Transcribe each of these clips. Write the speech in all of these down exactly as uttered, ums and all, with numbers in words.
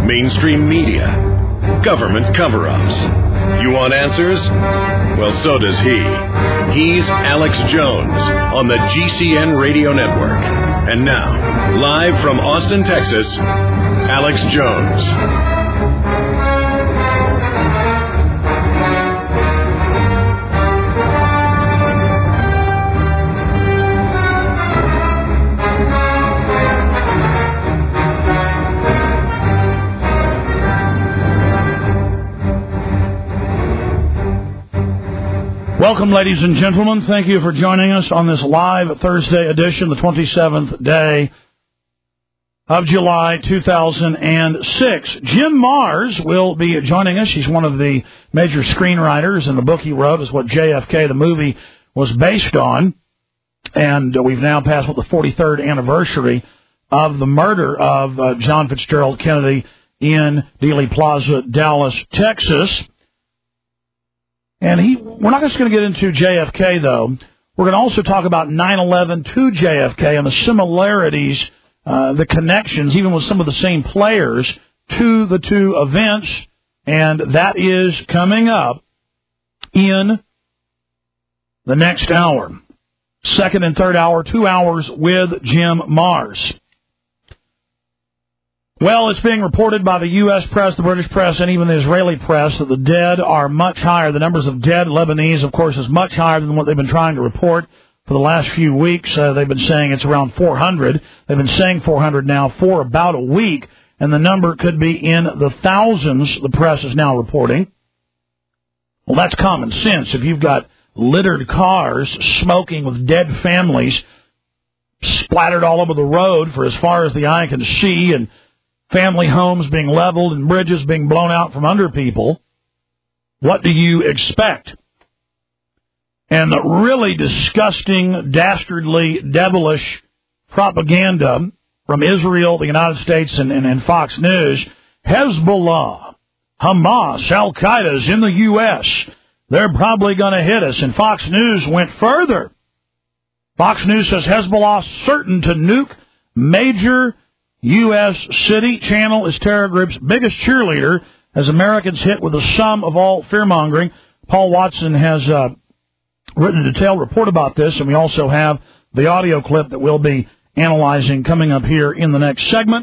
mainstream media, government cover-ups. You want answers? Well, so does he. He's Alex Jones on the G C N Radio Network. And now, live from Austin, Texas, Alex Jones. Welcome, ladies and gentlemen. Thank you for joining us on this live Thursday edition, the twenty-seventh day of July, two thousand six. Jim Marrs will be joining us. He's one of the major screenwriters, and the book he wrote is what J F K, the movie, was based on. And we've now passed what, the forty-third anniversary of the murder of uh, John Fitzgerald Kennedy in Dealey Plaza, Dallas, Texas. And he, we're not just going to get into J F K, though. We're going to also talk about nine eleven to J F K and the similarities, uh, the connections, even with some of the same players, to the two events. And that is coming up in the next hour. Second and third hour, two hours with Jim Marrs. Well, it's being reported by the U S press, the British press, and even the Israeli press that the dead are much higher. The numbers of dead Lebanese, of course, is much higher than what they've been trying to report for the last few weeks. Uh, they've been saying it's around four hundred. They've been saying four hundred now for about a week, and the number could be in the thousands, the press is now reporting. Well, that's common sense. If you've got littered cars smoking with dead families splattered all over the road for as far as the eye can see, and family homes being leveled and bridges being blown out from under people, what do you expect? And the really disgusting, dastardly, devilish propaganda from Israel, the United States, and, and, and Fox News, Hezbollah, Hamas, Al-Qaeda's in the U S, they're probably going to hit us. And Fox News went further. Fox News says Hezbollah certain to nuke major U S city. Channel is terror group's biggest cheerleader as Americans hit with the sum of all fear-mongering. Paul Watson has uh, written a detailed report about this, and we also have the audio clip that we'll be analyzing coming up here in the next segment.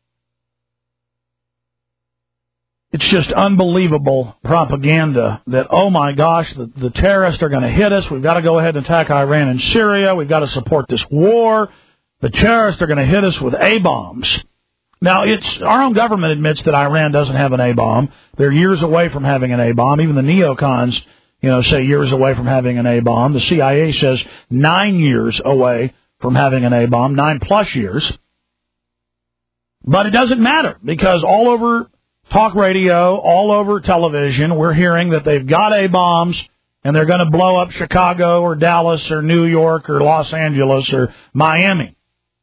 It's just unbelievable propaganda that, oh my gosh, the, the terrorists are going to hit us. We've got to go ahead and attack Iran and Syria. We've got to support this war. The terrorists are going to hit us with A-bombs. Now, it's our own government admits that Iran doesn't have an A-bomb. They're years away from having an A-bomb. Even the neocons, you know, say years away from having an A-bomb. The C I A says nine years away from having an A-bomb, nine plus years. But it doesn't matter because all over talk radio, all over television, we're hearing that they've got A-bombs and they're going to blow up Chicago or Dallas or New York or Los Angeles or Miami.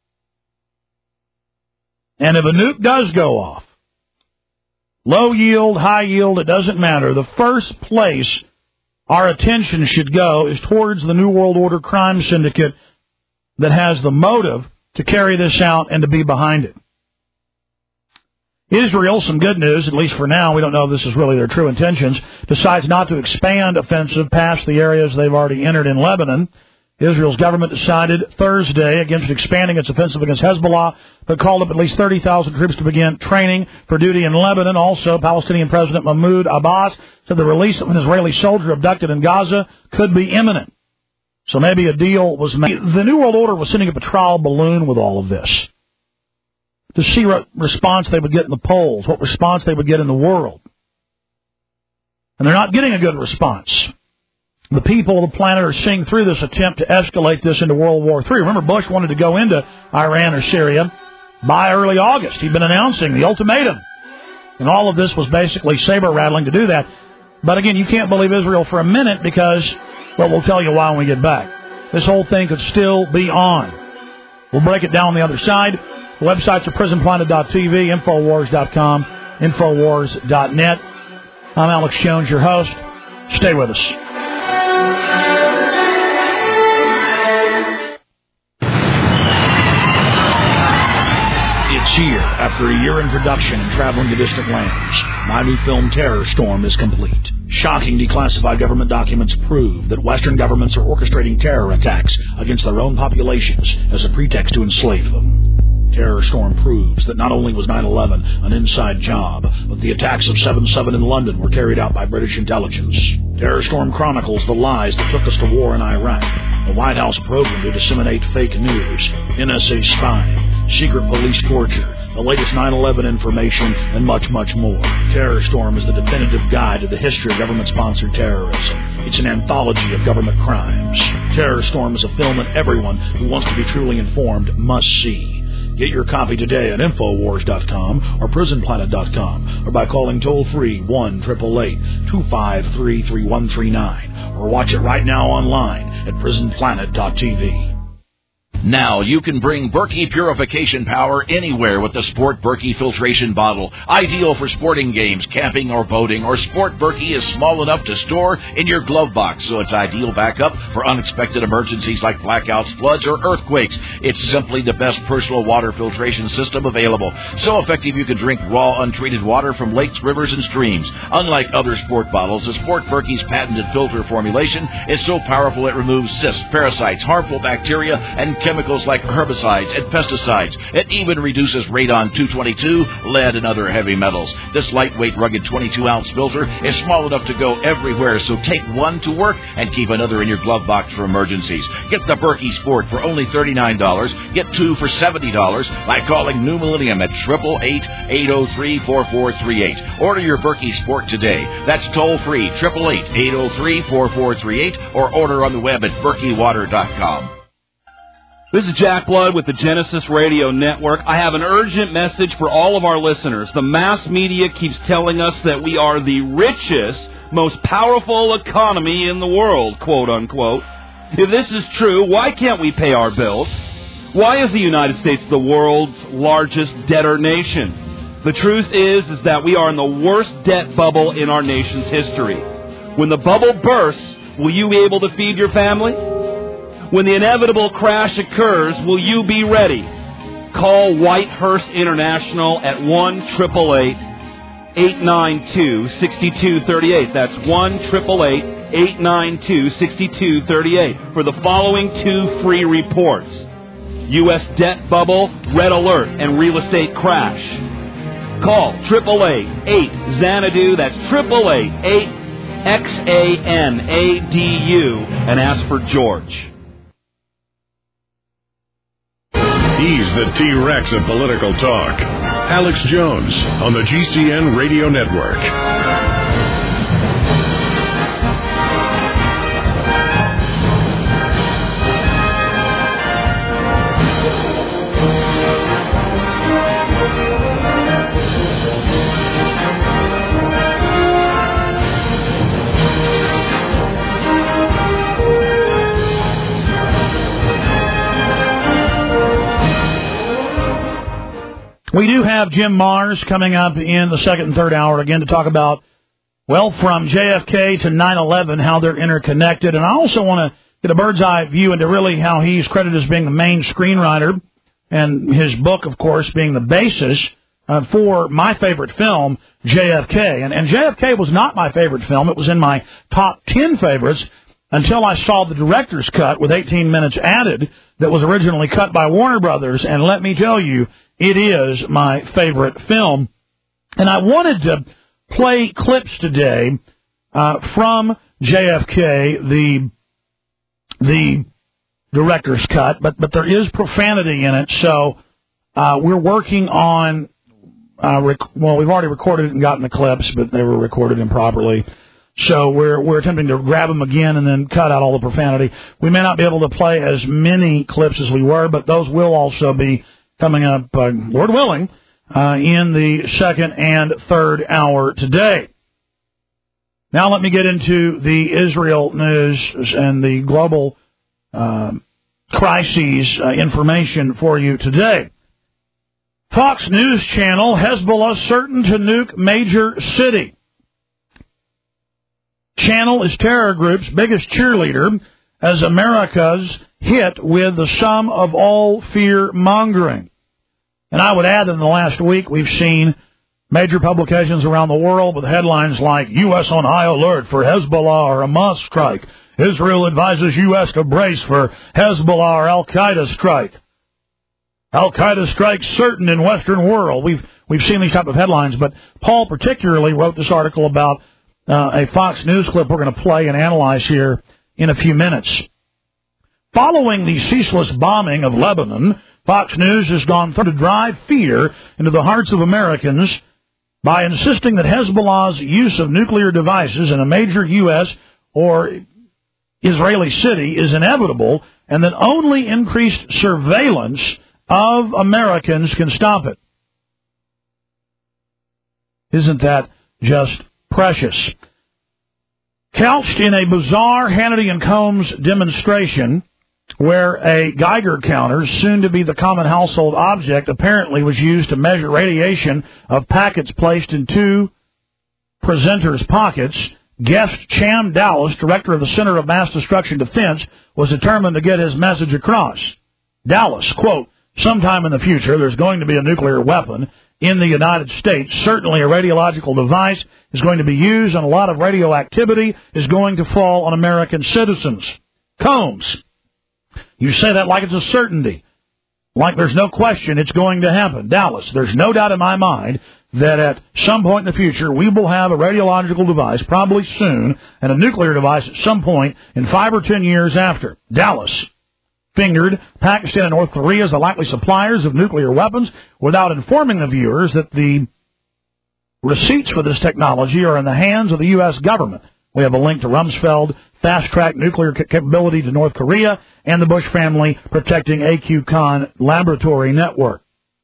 And if a nuke does go off, low yield, high yield, it doesn't matter. The first place our attention should go is towards the New World Order crime syndicate that has the motive to carry this out and to be behind it. Israel, some good news, at least for now, we don't know if this is really their true intentions, decides not to expand offensive past the areas they've already entered in Lebanon. Israel's government decided Thursday against expanding its offensive against Hezbollah, but called up at least thirty thousand troops to begin training for duty in Lebanon. Also, Palestinian President Mahmoud Abbas said the release of an Israeli soldier abducted in Gaza could be imminent. So maybe a deal was made. The New World Order was sending up a trial balloon with all of this to see what response they would get in the polls, what response they would get in the world. And they're not getting a good response. The people of the planet are seeing through this attempt to escalate this into World War Three. Remember, Bush wanted to go into Iran or Syria by early August. He'd been announcing the ultimatum. And all of this was basically saber-rattling to do that. But again, you can't believe Israel for a minute because, well, we'll tell you why when we get back. This whole thing could still be on. We'll break it down on the other side. The websites are prison planet dot t v, infowars dot com, infowars dot net. I'm Alex Jones, your host. Stay with us. It's here. After a year in production and traveling to distant lands, my new film Terror Storm is complete. Shocking declassified government documents prove that Western governments are orchestrating terror attacks against their own populations as a pretext to enslave them. Terror Storm proves that not only was nine eleven an inside job, but the attacks of seven seven in London were carried out by British intelligence. Terror Storm chronicles the lies that took us to war in Iraq, the White House program to disseminate fake news, N S A spying, secret police torture, the latest nine eleven information, and much, much more. Terror Storm is the definitive guide to the history of government-sponsored terrorism. It's an anthology of government crimes. Terror Storm is a film that everyone who wants to be truly informed must see. Get your copy today at Infowars dot com or Prison Planet dot com or by calling toll-free one eight eight eight, two five three, three one three nine or watch it right now online at Prison Planet dot T V. Now you can bring Berkey purification power anywhere with the Sport Berkey filtration bottle. Ideal for sporting games, camping, or boating. Or Sport Berkey is small enough to store in your glove box, so it's ideal backup for unexpected emergencies like blackouts, floods, or earthquakes. It's simply the best personal water filtration system available. So effective you can drink raw, untreated water from lakes, rivers, and streams. Unlike other sport bottles, the Sport Berkey's patented filter formulation is so powerful it removes cysts, parasites, harmful bacteria, and chemicals like herbicides and pesticides. It even reduces radon two twenty-two, lead, and other heavy metals. This lightweight, rugged twenty-two ounce filter is small enough to go everywhere, so take one to work and keep another in your glove box for emergencies. Get the Berkey Sport for only thirty-nine dollars. Get two for seventy dollars by calling New Millennium at eight eight eight, eight oh three, four four three eight. Order your Berkey Sport today. That's toll-free, eight eight eight, eight oh three, four four three eight, or order on the web at berkey water dot com. This is Jack Blood with the Genesis Radio Network. I have an urgent message for all of our listeners. The mass media keeps telling us that we are the richest, most powerful economy in the world, quote unquote. If this is true, why can't we pay our bills? Why is the United States the world's largest debtor nation? The truth is, is that we are in the worst debt bubble in our nation's history. When the bubble bursts, will you be able to feed your family? When the inevitable crash occurs, will you be ready? Call Whitehurst International at one eight eight eight, eight nine two, six two three eight. That's one eight eight eight, eight nine two, six two three eight for the following two free reports. U S debt bubble, red alert, and real estate crash. Call eight eight eight, eight, Xanadu. That's eight eight eight, eight, X A N A D U, and ask for George. He's the T-Rex of political talk. Alex Jones on the G C N Radio Network. We do have Jim Mars coming up in the second and third hour again to talk about, well, from J F K to nine eleven, how they're interconnected. And I also want to get a bird's eye view into really how he's credited as being the main screenwriter, and his book, of course, being the basis uh, for my favorite film, J F K. And, and J F K was not my favorite film. It was in my top ten favorites until I saw the director's cut with eighteen minutes added that was originally cut by Warner Brothers. And let me tell you, it is my favorite film. And I wanted to play clips today uh, from J F K, the the director's cut, but but there is profanity in it, so uh, we're working on, uh, rec- well, we've already recorded it and gotten the clips, but they were recorded improperly. So we're we're attempting to grab them again and then cut out all the profanity. We may not be able to play as many clips as we were, but those will also be coming up, uh, Lord willing, uh, in the second and third hour today. Now let me get into the Israel news and the global uh, crises uh, information for you today. Fox News Channel, Hezbollah certain to nuke major city. Channel is terror group's biggest cheerleader as America's hit with the sum of all fear-mongering. And I would add that in the last week we've seen major publications around the world with headlines like U S on high alert for Hezbollah or Hamas strike. Israel advises U S to brace for Hezbollah or Al-Qaeda strike. Al-Qaeda strike certain in Western world. We've we've seen these type of headlines, but Paul particularly wrote this article about uh, a Fox News clip we're going to play and analyze here in a few minutes. Following the ceaseless bombing of Lebanon, Fox News has gone through to drive fear into the hearts of Americans by insisting that Hezbollah's use of nuclear devices in a major U S or Israeli city is inevitable and that only increased surveillance of Americans can stop it. Isn't that just precious? Couched in a bizarre Hannity and Combs demonstration where a Geiger counter, soon to be the common household object, apparently was used to measure radiation of packets placed in two presenters' pockets, guest Cham Dallas, director of the Center of Mass Destruction Defense, was determined to get his message across. Dallas, quote, sometime in the future there's going to be a nuclear weapon in the United States. Certainly a radiological device is going to be used, and a lot of radioactivity is going to fall on American citizens. Combs, you say that like it's a certainty, like there's no question it's going to happen. Dallas, there's no doubt in my mind that at some point in the future we will have a radiological device, probably soon, and a nuclear device at some point in five or ten years after. Dallas fingered Pakistan and North Korea as the likely suppliers of nuclear weapons without informing the viewers that the receipts for this technology are in the hands of the U S government. We have a link to Rumsfeld fast-track nuclear capability to North Korea and the Bush family protecting A Q CON laboratory network.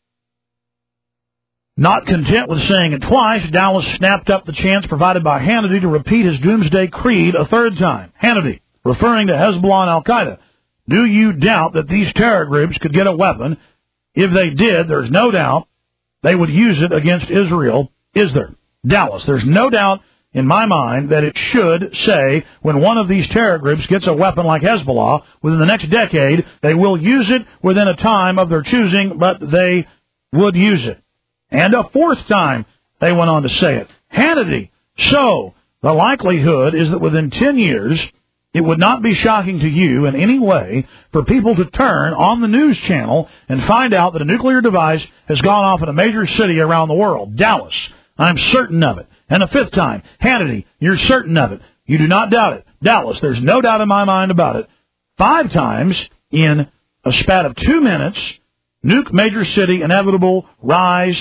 Not content with saying it twice, Dallas snapped up the chance provided by Hannity to repeat his doomsday creed a third time. Hannity, referring to Hezbollah and Al-Qaeda, do you doubt that these terror groups could get a weapon? If they did, there's no doubt they would use it against Israel, is there? Dallas, there's no doubt in my mind that it should say when one of these terror groups gets a weapon like Hezbollah, within the next decade, they will use it within a time of their choosing, but they would use it. And a fourth time, they went on to say it. Hannity, so the likelihood is that within ten years, it would not be shocking to you in any way for people to turn on the news channel and find out that a nuclear device has gone off in a major city around the world. Dallas, I'm certain of it. And a fifth time, Hannity, you're certain of it. You do not doubt it. Dallas, there's no doubt in my mind about it. Five times in a span of two minutes, nuke major city, inevitable, rise,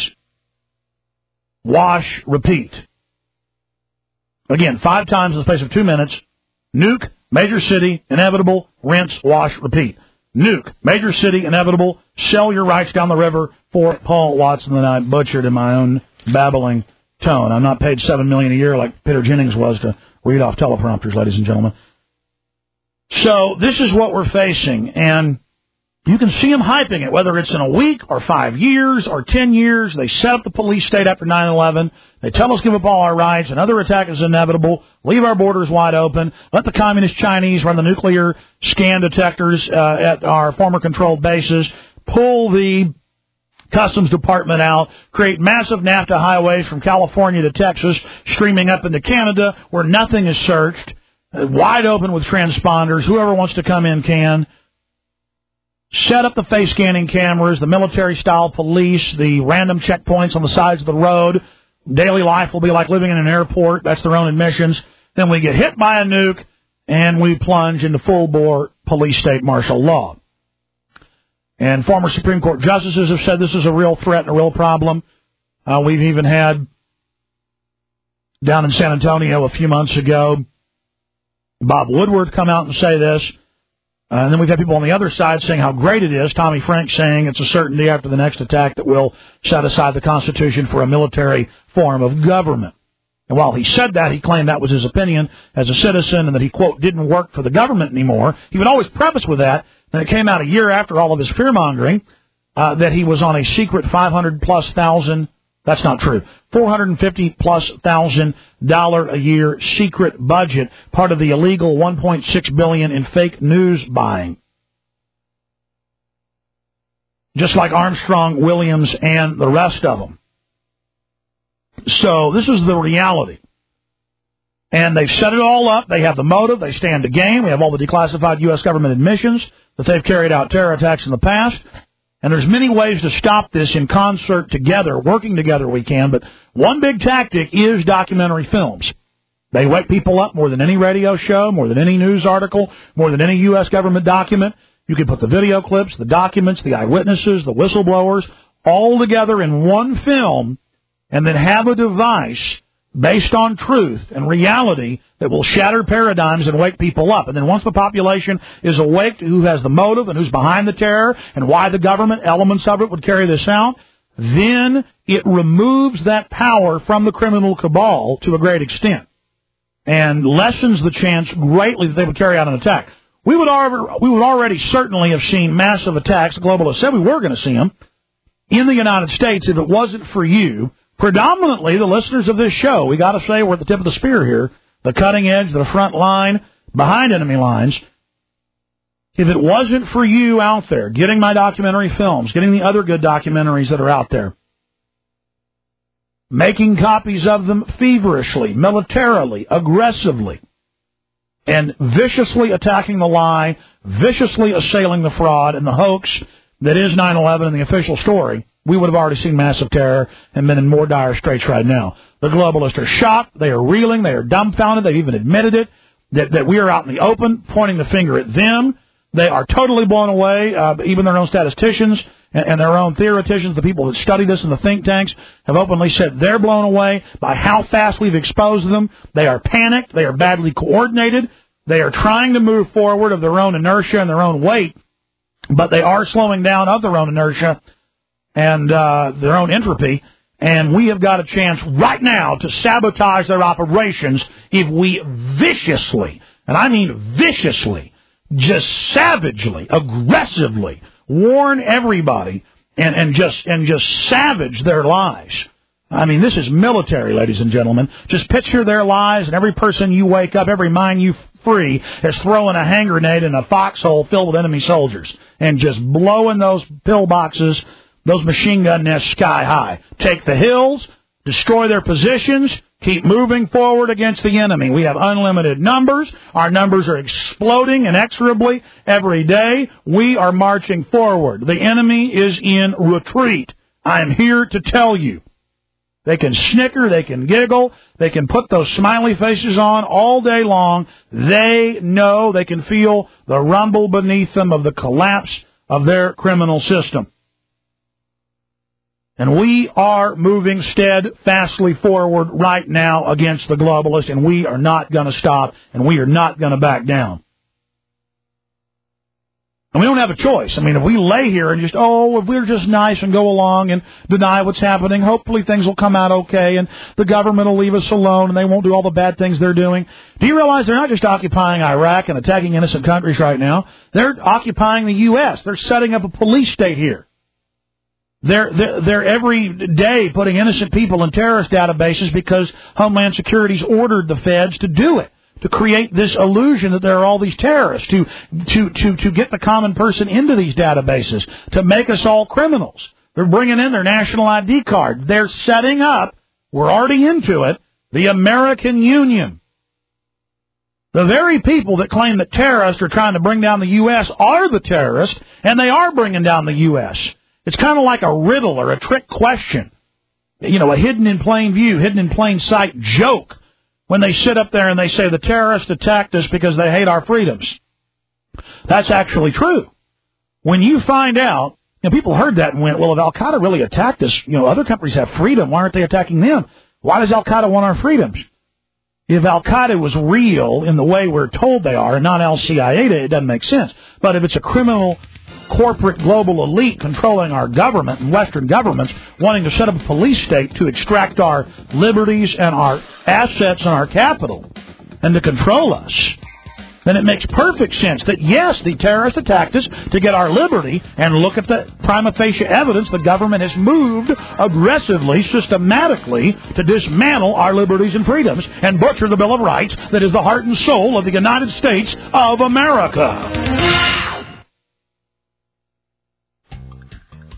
wash, repeat. Again, five times in the space of two minutes, nuke, major city, inevitable, rinse, wash, repeat. Nuke, major city, inevitable, sell your rights down the river for Paul Watson that I butchered in my own babbling tone. I'm not paid seven million dollars a year like Peter Jennings was to read off teleprompters, ladies and gentlemen. So this is what we're facing, and you can see them hyping it, whether it's in a week or five years or ten years. They set up the police state after nine eleven. They tell us give up all our rights. Another attack is inevitable. Leave our borders wide open. Let the communist Chinese run the nuclear scan detectors uh, at our former controlled bases. Pull the Customs Department out. Create massive NAFTA highways from California to Texas, streaming up into Canada where nothing is searched. Uh, wide open with transponders. Whoever wants to come in can. Set up the face scanning cameras, the military-style police, the random checkpoints on the sides of the road. Daily life will be like living in an airport. That's their own admissions. Then we get hit by a nuke, and we plunge into full-bore police state martial law. And former Supreme Court justices have said this is a real threat and a real problem. Uh, we've even had, down in San Antonio a few months ago, Bob Woodward come out and say this. Uh, and then we've had people on the other side saying how great it is. Tommy Frank saying it's a certainty after the next attack that we'll set aside the Constitution for a military form of government. And while he said that, he claimed that was his opinion as a citizen and that he, quote, didn't work for the government anymore. He would always preface with that. Then it came out a year after all of his fear-mongering uh, that he was on a secret five hundred plus thousand, that's not true, four hundred fifty plus thousand dollar a year secret budget, part of the illegal one point six billion in fake news buying. just like Armstrong, Williams, and the rest of them. So this is the reality. And they've set it all up. They have the motive. They stand to gain. We have all the declassified U S government admissions that they've carried out terror attacks in the past. And there's many ways to stop this in concert together, working together we can. But one big tactic is documentary films. They wake people up more than any radio show, more than any news article, more than any U S government document. You can put the video clips, the documents, the eyewitnesses, the whistleblowers, all together in one film, and then have a device based on truth and reality that will shatter paradigms and wake people up. And then once the population is awake to who has the motive and who's behind the terror and why the government elements of it would carry this out, then it removes that power from the criminal cabal to a great extent and lessens the chance greatly that they would carry out an attack. We would, already, we would already certainly have seen massive attacks. The globalists said we were going to see them in the United States if it wasn't for you. Predominantly, the listeners of this show, we got to say we're at the tip of the spear here, the cutting edge, the front line, behind enemy lines. If it wasn't for you out there getting my documentary films, getting the other good documentaries that are out there, making copies of them feverishly, militarily, aggressively, and viciously attacking the lie, viciously assailing the fraud and the hoax that is nine eleven and the official story, we would have already seen massive terror and been in more dire straits right now. The globalists are shocked. They are reeling. They are dumbfounded. They've even admitted it, that, that we are out in the open, pointing the finger at them. They are totally blown away. Uh, even their own statisticians and, and their own theoreticians, the people that study this in the think tanks, have openly said they're blown away by how fast we've exposed them. They are panicked. They are badly coordinated. They are trying to move forward of their own inertia and their own weight, but they are slowing down of their own inertia and uh, their own entropy, and we have got a chance right now to sabotage their operations if we viciously, and I mean viciously, just savagely, aggressively warn everybody and, and just and just savage their lies. I mean, this is military, ladies and gentlemen. Just picture their lies, and every person you wake up, every mind you free, is throwing a hand grenade in a foxhole filled with enemy soldiers and just blowing those pillboxes, those machine gun nests sky high. Take the hills, destroy their positions, keep moving forward against the enemy. We have unlimited numbers. Our numbers are exploding inexorably every day. We are marching forward. The enemy is in retreat. I am here to tell you. They can snicker, they can giggle, they can put those smiley faces on all day long. They know, they can feel the rumble beneath them of the collapse of their criminal system. And we are moving steadfastly forward right now against the globalists, and we are not going to stop, and we are not going to back down. And we don't have a choice. I mean, if we lay here and just, oh, if we're just nice and go along and deny what's happening, hopefully things will come out okay, and the government will leave us alone, and they won't do all the bad things they're doing. Do you realize they're not just occupying Iraq and attacking innocent countries right now? They're occupying the U S They're setting up a police state here. They're, they're, they're every day putting innocent people in terrorist databases because Homeland Security's ordered the feds to do it, to create this illusion that there are all these terrorists, to, to, to, to get the common person into these databases, to make us all criminals. They're bringing in their national I D card. They're setting up, we're already into it, the American Union. The very people that claim that terrorists are trying to bring down the U S are the terrorists, and they are bringing down the U S It's kind of like a riddle or a trick question. You know, a hidden in plain view, hidden in plain sight joke when they sit up there and they say the terrorists attacked us because they hate our freedoms. That's actually true. When you find out, you know, people heard that and went, well, if Al-Qaeda really attacked us, you know, other countries have freedom. Why aren't they attacking them? Why does Al-Qaeda want our freedoms? If Al-Qaeda was real in the way we're told they are and not Al Qaeda, it doesn't make sense. But if it's a criminal corporate global elite controlling our government and Western governments wanting to set up a police state to extract our liberties and our assets and our capital and to control us, then it makes perfect sense that, yes, the terrorists attacked us to get our liberty, and look at the prima facie evidence. The government has moved aggressively, systematically, to dismantle our liberties and freedoms and butcher the Bill of Rights that is the heart and soul of the United States of America.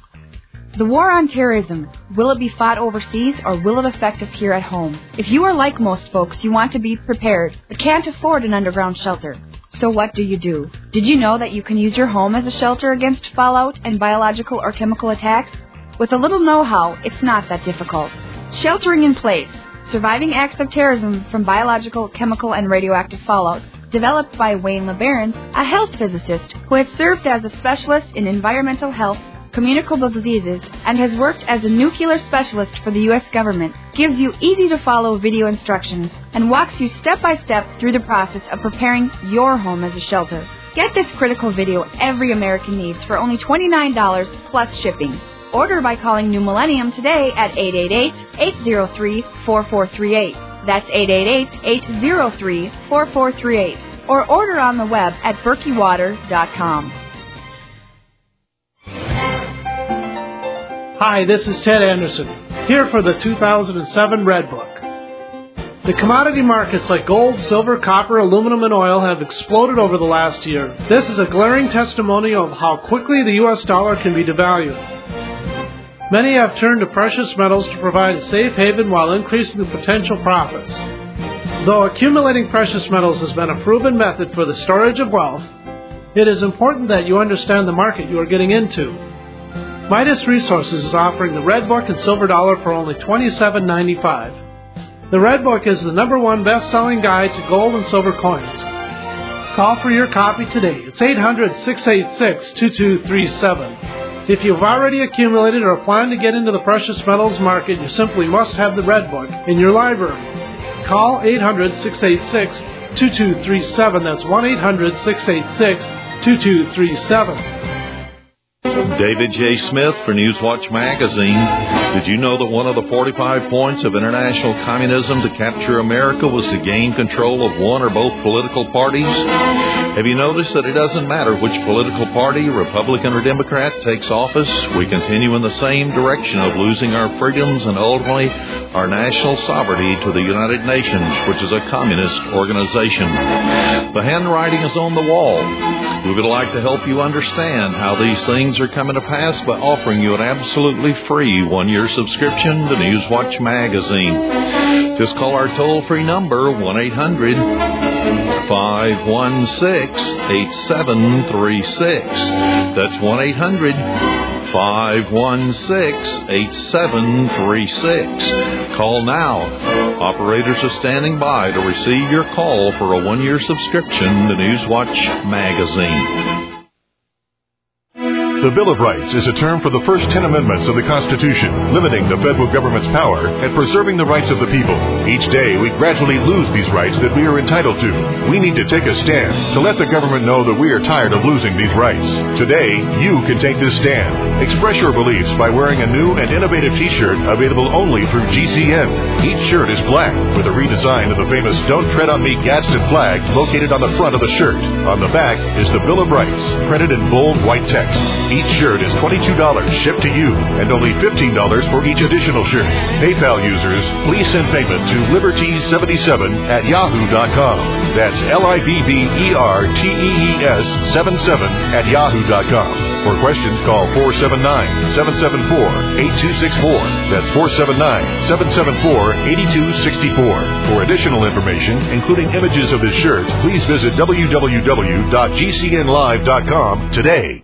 The war on terrorism, will it be fought overseas or will it affect us here at home? If you are like most folks, you want to be prepared, but can't afford an underground shelter. So what do you do? Did you know that you can use your home as a shelter against fallout and biological or chemical attacks? With a little know-how, it's not that difficult. Sheltering in Place, Surviving Acts of Terrorism from Biological, Chemical, and Radioactive Fallout, developed by Wayne LeBaron, a health physicist who has served as a specialist in environmental health, communicable diseases, and has worked as a nuclear specialist for the U S government, gives you easy-to-follow video instructions and walks you step-by-step through the process of preparing your home as a shelter. Get this critical video every American needs for only twenty-nine dollars plus shipping. Order by calling New Millennium today at eight eight eight, eight zero three, four four three eight. That's eight eight eight, eight zero three, four four three eight. Or order on the web at berkey water dot com. Hi, this is Ted Anderson, here for the two thousand seven Red Book. The commodity markets like gold, silver, copper, aluminum, and oil have exploded over the last year. This is a glaring testimonial of how quickly the U S dollar can be devalued. Many have turned to precious metals to provide a safe haven while increasing the potential profits. Though accumulating precious metals has been a proven method for the storage of wealth, it is important that you understand the market you are getting into. Midas Resources is offering the Red Book and Silver Dollar for only twenty-seven ninety-five. The Red Book is the number one best-selling guide to gold and silver coins. Call for your copy today. It's eight hundred, six eight six, two two three seven. If you've already accumulated or plan to get into the precious metals market, you simply must have the Red Book in your library. Call eight hundred, six eight six, two two three seven. That's one eight hundred, six eight six, two two three seven. David J. Smith for Newswatch Magazine. Did you know that one of the forty-five points of international communism to capture America was to gain control of one or both political parties? Have you noticed that it doesn't matter which political party, Republican or Democrat, takes office? We continue in the same direction of losing our freedoms and ultimately our national sovereignty to the United Nations, which is a communist organization. The handwriting is on the wall. We would like to help you understand how these things are coming to pass by offering you an absolutely free one-year subscription to Newswatch Magazine. Just call our toll-free number, one eight hundred, five one six, eight seven three six. That's one eight hundred, five one six, eight seven three six. Call now. Operators are standing by to receive your call for a one-year subscription to Newswatch Magazine. The Bill of Rights is a term for the first ten amendments of the Constitution, limiting the federal government's power and preserving the rights of the people. Each day, we gradually lose these rights that we are entitled to. We need to take a stand to let the government know that we are tired of losing these rights. Today, you can take this stand. Express your beliefs by wearing a new and innovative T-shirt available only through G C N. Each shirt is black with a redesign of the famous Don't Tread on Me Gadsden flag located on the front of the shirt. On the back is the Bill of Rights, printed in bold white text. Each shirt is twenty-two dollars shipped to you and only fifteen dollars for each additional shirt. PayPal users, please send payment to liberty seventy-seven at yahoo dot com. That's L I B B E R T E E S seventy-seven at yahoo dot com. For questions, call four seven nine, seven seven four, eight two six four. That's four seven nine, seven seven four, eight two six four. For additional information, including images of this shirt, please visit w w w dot g c n live dot com today.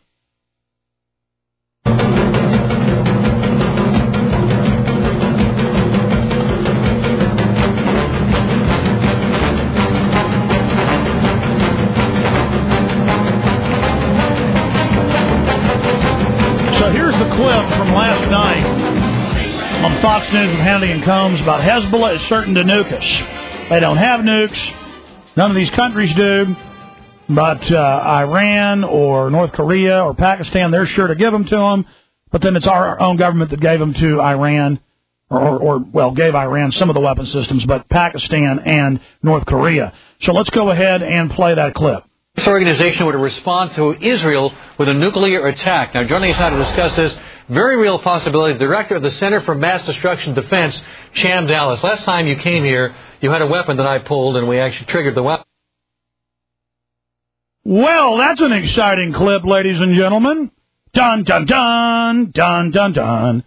Fox News with Hannity and Combs about Hezbollah is certain to nuke us. They don't have nukes. None of these countries do. But uh, Iran or North Korea or Pakistan, they're sure to give them to them. But then it's our own government that gave them to Iran, or, or, or well, gave Iran some of the weapon systems, but Pakistan and North Korea. So let's go ahead and play that clip. This organization would respond to Israel with a nuclear attack. Now, joining us now to discuss this very real possibility, the director of the Center for Mass Destruction Defense, Cham Dallas. Last time you came here, you had a weapon that I pulled, and we actually triggered the weapon. Well, that's an exciting clip, ladies and gentlemen. Dun, dun, dun, dun, dun, dun.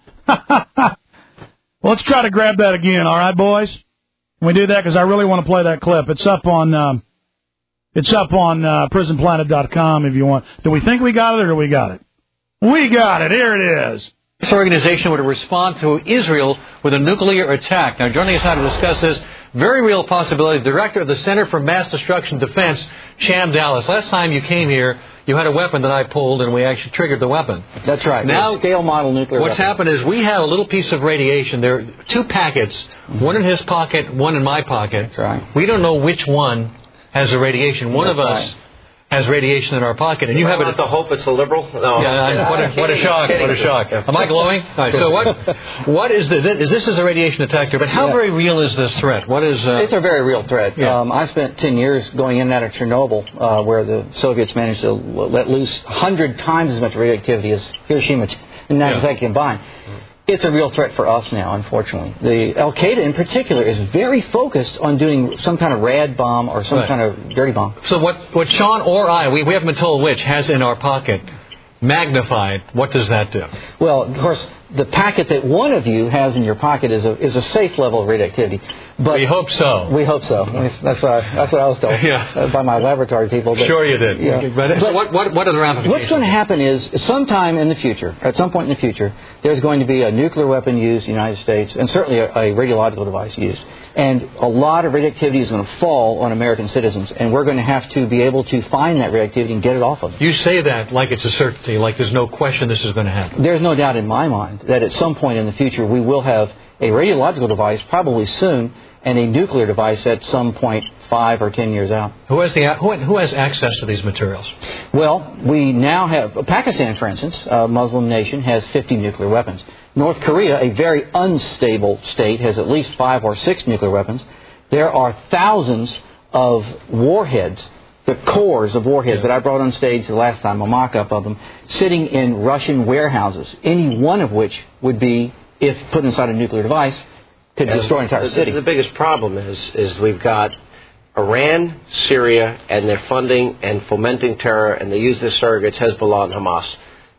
Let's try to grab that again, all right, boys? Can we do that? Because I really want to play that clip. It's up on um, it's up on uh, prison planet dot com if you want. Do we think we got it or do we got it? We got it. Here it is. This organization would respond to Israel with a nuclear attack. Now, joining us now to discuss this very real possibility, the director of the Center for Mass Destruction Defense, Cham Dallas. Last time you came here, you had a weapon that I pulled, and we actually triggered the weapon. That's right. Now, scale model nuclear what's weapon. happened is we have a little piece of radiation. There are two packets, one in his pocket, one in my pocket. That's right. We don't know which one has the radiation. One That's of us... right. has radiation in our pocket, and you have it. To hope it's a liberal. No. Yeah, I, what, a, what a shock! What a shock! Am I glowing? All right, so what? What is this? Is this is a radiation detector? But how yeah. very real is this threat? What is? Uh, it's a very real threat. Yeah. Um, I spent ten years going in and out of Chernobyl, uh, where the Soviets managed to let loose one hundred times as much radioactivity as Hiroshima and Nagasaki yeah. combined. It's a real threat for us now, unfortunately. The Al Qaeda, in particular, is very focused on doing some kind of rad bomb or some right. kind of dirty bomb. So what? What Sean or I, we, we haven't been told which, has in our pocket, magnified. What does that do? Well, of course, the packet that one of you has in your pocket is a is a safe level of radioactivity. But we hope so. We hope so. That's what I, that's what I was told yeah. uh, by my laboratory people. But, sure you did. Yeah. But, but what, what, what are the ramifications? What's going to happen is sometime in the future, at some point in the future, there's going to be a nuclear weapon used in the United States and certainly a, a radiological device used. And a lot of radioactivity is going to fall on American citizens, and we're going to have to be able to find that radioactivity and get it off of them. You say that like it's a certainty, like there's no question this is going to happen. There's no doubt in my mind that at some point in the future we will have a radiological device, probably soon, and a nuclear device at some point five or ten years out. Who has the who, who has access to these materials? Well, we now have Pakistan, for instance, a Muslim nation, has fifty nuclear weapons. North Korea, a very unstable state, has at least five or six nuclear weapons. There are thousands of warheads, the cores of warheads yeah. that I brought on stage the last time, a mock-up of them, sitting in Russian warehouses, any one of which would be, if put inside a nuclear device, could and destroy an entire the, city. The biggest problem is is we've got Iran, Syria, and they're funding and fomenting terror, and they use their surrogates, Hezbollah and Hamas.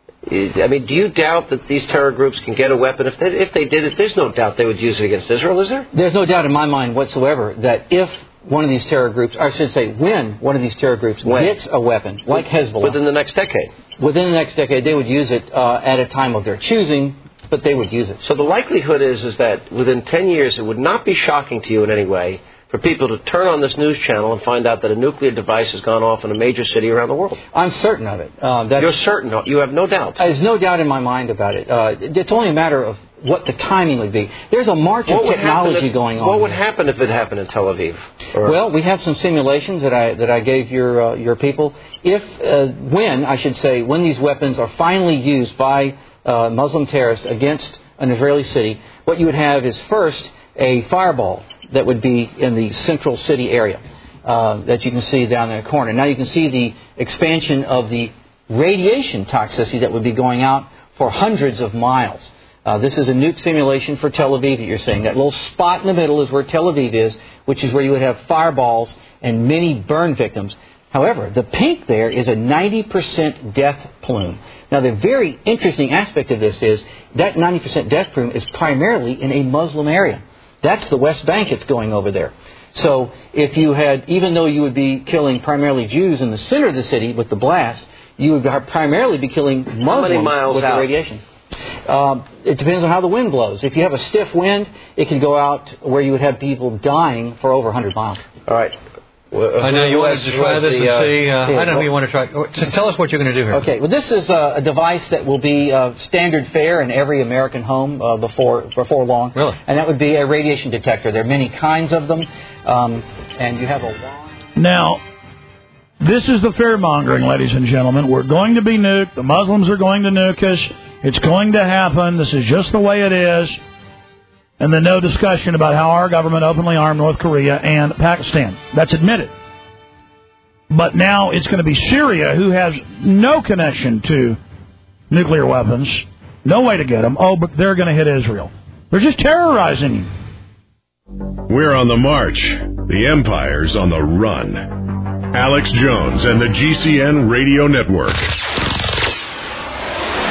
I mean, do you doubt that these terror groups can get a weapon? If they, if they did it, there's no doubt they would use it against Israel, is there? There's no doubt in my mind whatsoever that if one of these terror groups, I should say when one of these terror groups when? gets a weapon, like Hezbollah... Within the next decade? Within the next decade, they would use it uh, at a time of their choosing, but they would use it. So the likelihood is, is that within ten years, it would not be shocking to you in any way for people to turn on this news channel and find out that a nuclear device has gone off in a major city around the world. I'm certain of it. Uh, that's, You're certain? You have no doubt? There's no doubt in my mind about it. Uh, it's only a matter of what the timing would be. There's a march what of technology if, going on. What would here. happen if it happened in Tel Aviv? Or well, we have some simulations that I that I gave your uh, your people. If uh, when I should say when these weapons are finally used by uh, Muslim terrorists against an Israeli city, what you would have is first a fireball that would be in the central city area uh, that you can see down in the corner. Now you can see the expansion of the radiation toxicity that would be going out for hundreds of miles. Uh, this is a nuke simulation for Tel Aviv that you're saying. That little spot in the middle is where Tel Aviv is, which is where you would have fireballs and many burn victims. However, the pink there is a ninety percent death plume. Now, the very interesting aspect of this is that ninety percent death plume is primarily in a Muslim area. That's the West Bank it's going over there. So if you had, even though you would be killing primarily Jews in the center of the city with the blast, you would primarily be killing Muslims How many miles with out? the radiation. Um, it depends on how the wind blows. If you have a stiff wind, it can go out where you would have people dying for over one hundred miles. All right. Well, I know you want to try this the, uh, and see. Uh, yeah, I don't know well, if you want to try. So tell us what you're going to do here. Okay. Well, this is uh, a device that will be uh, standard fare in every American home uh, before before long. Really? And that would be a radiation detector. There are many kinds of them, um, and you have a wand. Now, this is the fear-mongering, ladies and gentlemen. We're going to be nuked. The Muslims are going to nuke us. It's going to happen. This is just the way it is. And then no discussion about how our government openly armed North Korea and Pakistan. That's admitted. But now it's going to be Syria, who has no connection to nuclear weapons, no way to get them. Oh, but they're going to hit Israel. They're just terrorizing you. We're on the march. The empire's on the run. Alex Jones and the G C N Radio Network.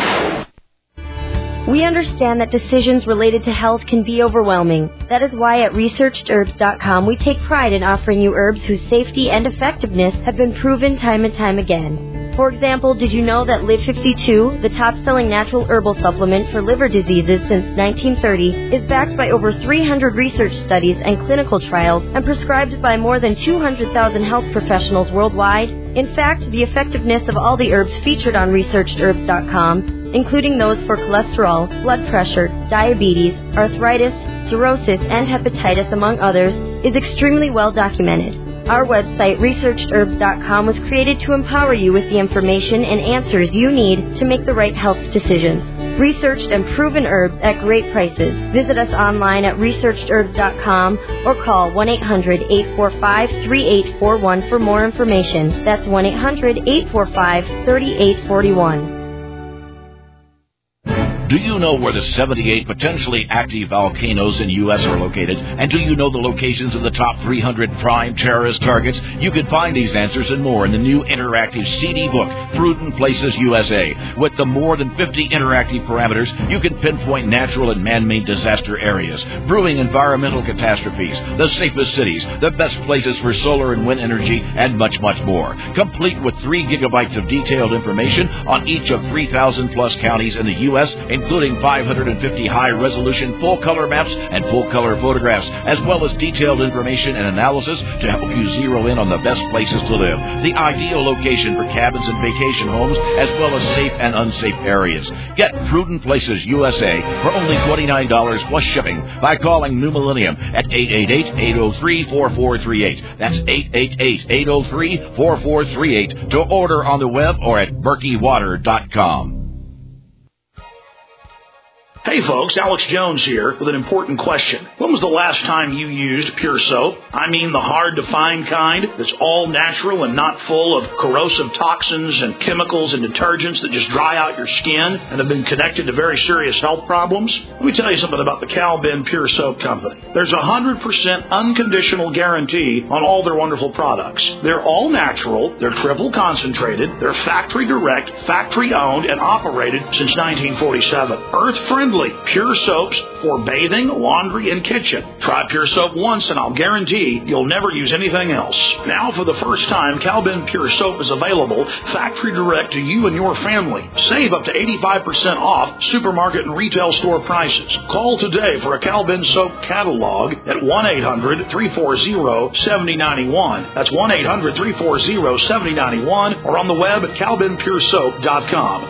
We understand that decisions related to health can be overwhelming. That is why at researched herbs dot com we take pride in offering you herbs whose safety and effectiveness have been proven time and time again. For example, did you know that Live fifty-two, the top-selling natural herbal supplement for liver diseases since nineteen thirty, is backed by over three hundred research studies and clinical trials and prescribed by more than two hundred thousand health professionals worldwide? In fact, the effectiveness of all the herbs featured on researched herbs dot com, including those for cholesterol, blood pressure, diabetes, arthritis, cirrhosis, and hepatitis, among others, is extremely well documented. Our website, researched herbs dot com, was created to empower you with the information and answers you need to make the right health decisions. Researched and proven herbs at great prices. Visit us online at researched herbs dot com or call one eight hundred, eight four five, three eight four one for more information. That's one eight hundred, eight four five, three eight four one. Do you know where the seventy-eight potentially active volcanoes in U S are located? And do you know the locations of the top three hundred prime terrorist targets? You can find these answers and more in the new interactive C D book, Prudent Places U S A. With the more than fifty interactive parameters, you can pinpoint natural and man-made disaster areas, brewing environmental catastrophes, the safest cities, the best places for solar and wind energy, and much, much more. Complete with three gigabytes of detailed information on each of three thousand plus counties in the U S, including five hundred fifty high-resolution full-color maps and full-color photographs, as well as detailed information and analysis to help you zero in on the best places to live, the ideal location for cabins and vacation homes, as well as safe and unsafe areas. Get Prudent Places U S A for only twenty-nine dollars plus shipping by calling New Millennium at eight eight eight, eight zero three, four four three eight. That's eight eight eight, eight zero three, four four three eight to order on the web or at berkey water dot com. Hey folks, Alex Jones here with an important question. When was the last time you used Pure Soap? I mean the hard-to-find kind that's all natural and not full of corrosive toxins and chemicals and detergents that just dry out your skin and have been connected to very serious health problems? Let me tell you something about the Cal Ben Pure Soap Company. There's a one hundred percent unconditional guarantee on all their wonderful products. They're all natural, they're triple concentrated, they're factory direct, factory owned, and operated since nineteen forty-seven. Earth-friendly. Pure soaps for bathing, laundry, and kitchen. Try Pure Soap once and I'll guarantee you'll never use anything else. Now for the first time, Cal Ben Pure Soap is available factory direct to you and your family. Save up to eighty-five percent off supermarket and retail store prices. Call today for a Cal Ben Soap catalog at one eight hundred, three four zero, seven zero nine one. That's one eight hundred, three four zero, seven zero nine one or on the web at cal ben pure soap dot com.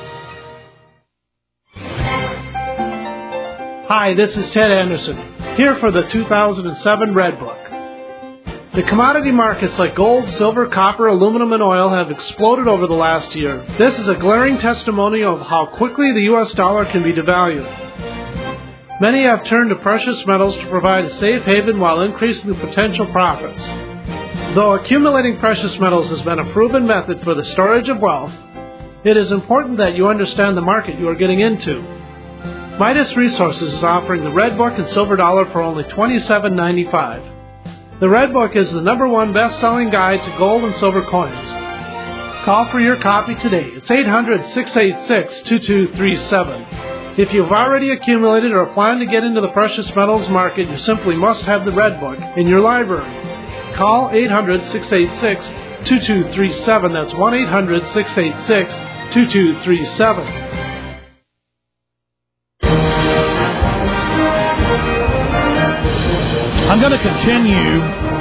Hi, this is Ted Anderson, here for the two thousand seven Red Book. The commodity markets like gold, silver, copper, aluminum, and oil have exploded over the last year. This is a glaring testimonial of how quickly the U S dollar can be devalued. Many have turned to precious metals to provide a safe haven while increasing the potential profits. Though accumulating precious metals has been a proven method for the storage of wealth, it is important that you understand the market you are getting into. Midas Resources is offering the Red Book and Silver Dollar for only twenty-seven ninety-five. The Red Book is the number one best-selling guide to gold and silver coins. Call for your copy today. It's eight hundred, six eight six, two two three seven. If you've already accumulated or plan to get into the precious metals market, you simply must have the Red Book in your library. Call eight hundred, six eight six, two two three seven. That's one eight hundred, six eight six, two two three seven. I'm going to continue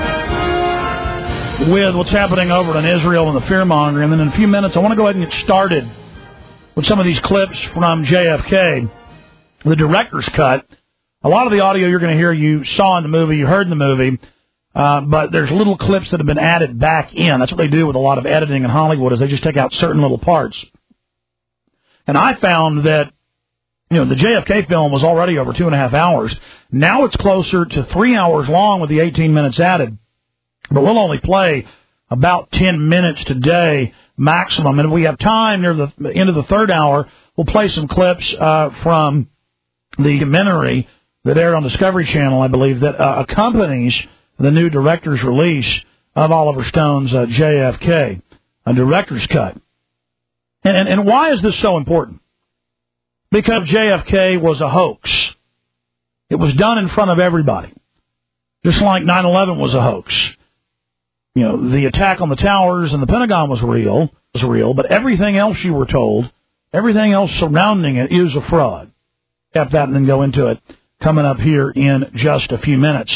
with what's happening over in Israel and the fear-mongering, and then in a few minutes I want to go ahead and get started with some of these clips from J F K, the director's cut. A lot of the audio you're going to hear you saw in the movie, you heard in the movie, uh, but there's little clips that have been added back in. That's what they do with a lot of editing in Hollywood, is they just take out certain little parts. And I found that You know, the J F K film was already over two and a half hours. Now it's closer to three hours long with the eighteen minutes added. But we'll only play about ten minutes today maximum. And if we have time near the end of the third hour, we'll play some clips uh, from the documentary that aired on Discovery Channel, I believe, that uh, accompanies the new director's release of Oliver Stone's uh, J F K, a director's cut. And, and, and why is this so important? because J F K was a hoax. It was done in front of everybody, just like nine eleven was a hoax. You know, the attack on the towers and the Pentagon was real, was real, but everything else you were told, everything else surrounding it is a fraud. Have that and then go into it coming up here in just a few minutes.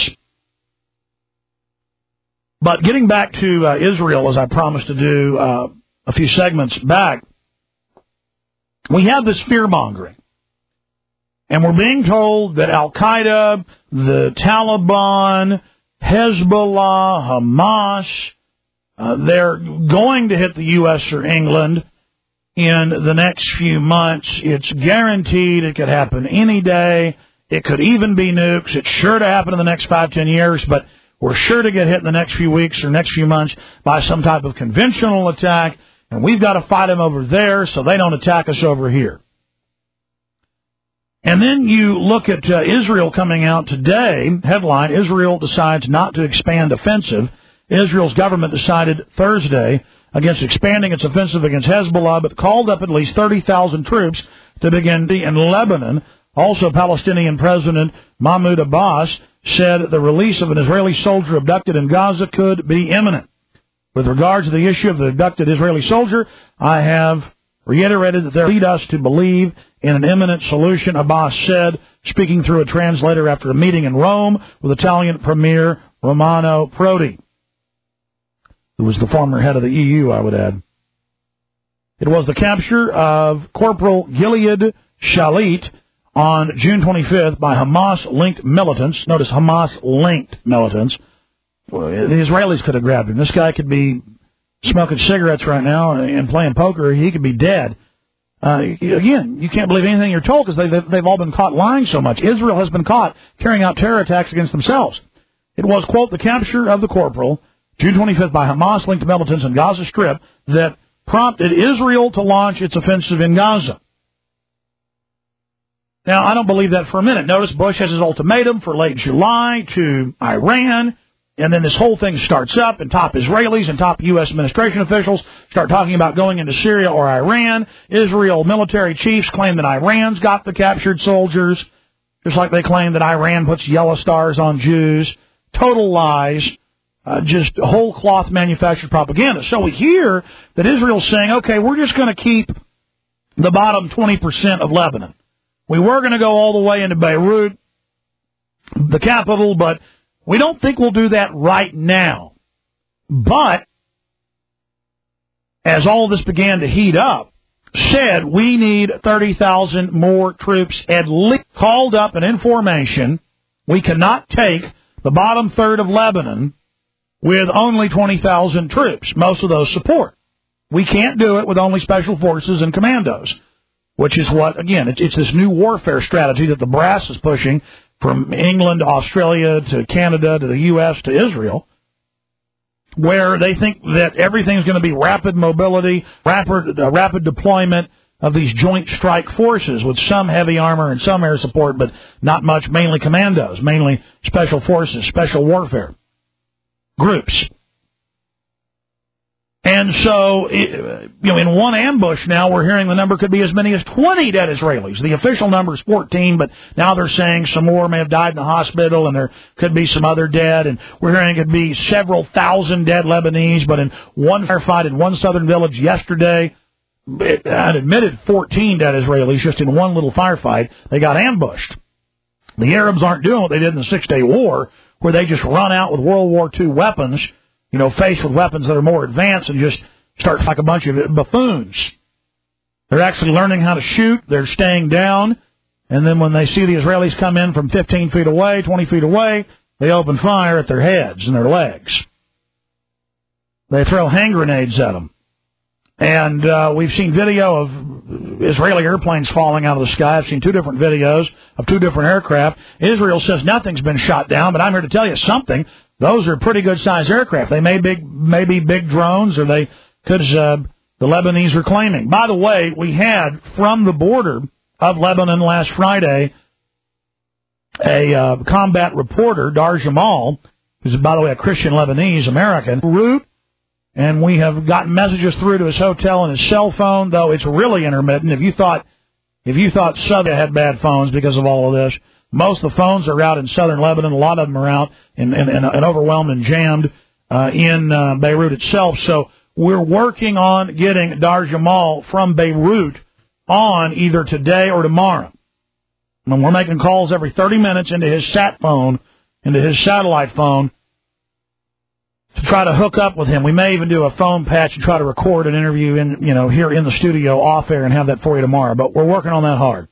But getting back to uh, Israel, as I promised to do uh, a few segments back, we have this fear-mongering. And we're being told that Al-Qaeda, the Taliban, Hezbollah, Hamas, uh, they're going to hit the U S or England in the next few months. It's guaranteed. It could happen any day. It could even be nukes. It's sure to happen in the next five, ten years, but we're sure to get hit in the next few weeks or next few months by some type of conventional attack, and we've got to fight them over there so they don't attack us over here. And then you look at uh, Israel coming out today, headline, Israel decides not to expand offensive. Israel's government decided Thursday against expanding its offensive against Hezbollah, but called up at least thirty thousand troops to begin in Lebanon. Also, Palestinian President Mahmoud Abbas said the release of an Israeli soldier abducted in Gaza could be imminent. With regard to the issue of the abducted Israeli soldier, I have reiterated that they lead us to believe in an imminent solution, Abbas said, speaking through a translator after a meeting in Rome with Italian Premier Romano Prodi, who was the former head of the E U, I would add. It was the capture of Corporal Gilead Shalit on June twenty-fifth by Hamas-linked militants. Notice Hamas-linked militants. Well, the Israelis could have grabbed him. This guy could be smoking cigarettes right now and playing poker. He could be dead. Uh, again, you can't believe anything you're told because they, they've all been caught lying so much. Israel has been caught carrying out terror attacks against themselves. It was, quote, the capture of the corporal, June twenty-fifth, by Hamas-linked militants in Gaza Strip that prompted Israel to launch its offensive in Gaza. Now, I don't believe that for a minute. Notice Bush has his ultimatum for late July to Iran, and then this whole thing starts up, and top Israelis and top U S administration officials start talking about going into Syria or Iran. Israel military chiefs claim that Iran's got the captured soldiers, just like they claim that Iran puts yellow stars on Jews. Total lies, uh, just whole cloth manufactured propaganda. So we hear that Israel's saying, okay, we're just going to keep the bottom twenty percent of Lebanon. We were going to go all the way into Beirut, the capital, but we don't think we'll do that right now. But, as all of this began to heat up, said we need thirty thousand more troops at least. Called up an information, we cannot take the bottom third of Lebanon with only twenty thousand troops, most of those support. We can't do it with only special forces and commandos, which is what, again, it's, it's this new warfare strategy that the brass is pushing from England to Australia to Canada to the U S to Israel, where they think that everything's going to be rapid mobility, rapid, uh, rapid deployment of these joint strike forces with some heavy armor and some air support, but not much, mainly commandos, mainly special forces, special warfare groups. And so, you know, in one ambush now, we're hearing the number could be as many as twenty dead Israelis. The official number is fourteen, but now they're saying some more may have died in the hospital, and there could be some other dead. And we're hearing it could be several thousand dead Lebanese, but in one firefight in one southern village yesterday, it had admitted fourteen dead Israelis just in one little firefight. They got ambushed. The Arabs aren't doing what they did in the Six-Day War, where they just run out with World War Two weapons, you know, faced with weapons that are more advanced, and just start like a bunch of buffoons. They're actually learning how to shoot. They're staying down. And then when they see the Israelis come in from fifteen feet away, twenty feet away, they open fire at their heads and their legs. They throw hand grenades at them. And uh, we've seen video of Israeli airplanes falling out of the sky. I've seen two different videos of two different aircraft. Israel says nothing's been shot down, but I'm here to tell you something. Those are pretty good-sized aircraft. They may, big, may be big drones, or they could, uh, the Lebanese are claiming. By the way, we had, from the border of Lebanon last Friday, a uh, combat reporter, Dar Jamal, who's, by the way, a Christian Lebanese American, route, and we have gotten messages through to his hotel and his cell phone, though it's really intermittent. If you thought If you thought Southern had bad phones because of all of this, most of the phones are out in southern Lebanon. A lot of them are out and, and, and, and overwhelmed and jammed uh, in uh, Beirut itself. So we're working on getting Dar Jamal from Beirut on either today or tomorrow. And we're making calls every thirty minutes into his sat phone, into his satellite phone, to try to hook up with him. We may even do a phone patch and try to record an interview in, you know, here in the studio off air and have that for you tomorrow. But we're working on that hard.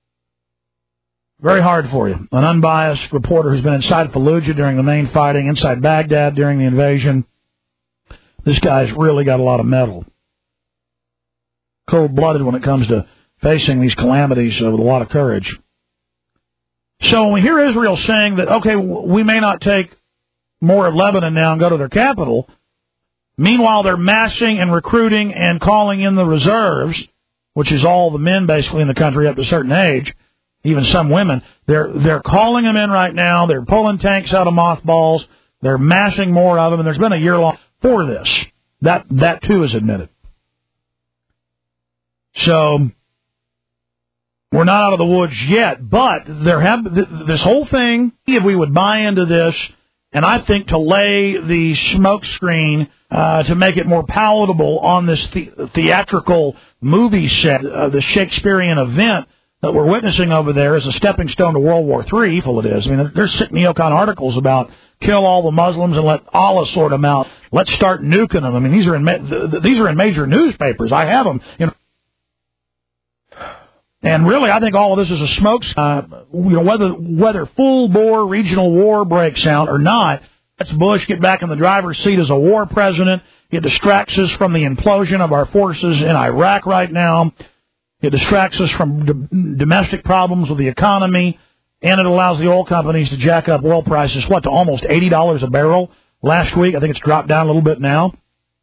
Very hard for you. An unbiased reporter who's been inside Fallujah during the main fighting, inside Baghdad during the invasion. This guy's really got a lot of mettle. Cold-blooded when it comes to facing these calamities uh, with a lot of courage. So when we hear Israel saying that, okay, we may not take more of Lebanon now and go to their capital, meanwhile they're massing and recruiting and calling in the reserves, which is all the men basically in the country up to a certain age, even some women. They're they're calling them in right now. They're pulling tanks out of mothballs. They're massing more of them, and there's been a year long for this. That that too is admitted. So we're not out of the woods yet, but there have this whole thing. If we would buy into this, and I think to lay the smoke screen uh, to make it more palatable on this the- theatrical movie set, uh, the Shakespearean event that we're witnessing over there is a stepping stone to World War Three, full it is. I mean, there's sick neocon articles about kill all the Muslims and let Allah sort them out. Let's start nuking them. I mean, these are in ma- these are in major newspapers. I have them. You know. And really, I think all of this is a smoke. Uh, you know, whether whether full-bore regional war breaks out or not, lets Bush get back in the driver's seat as a war president. It distracts us from the implosion of our forces in Iraq right now. It distracts us from d- domestic problems with the economy, and it allows the oil companies to jack up oil prices, what, to almost eighty dollars a barrel last week. I think it's dropped down a little bit now.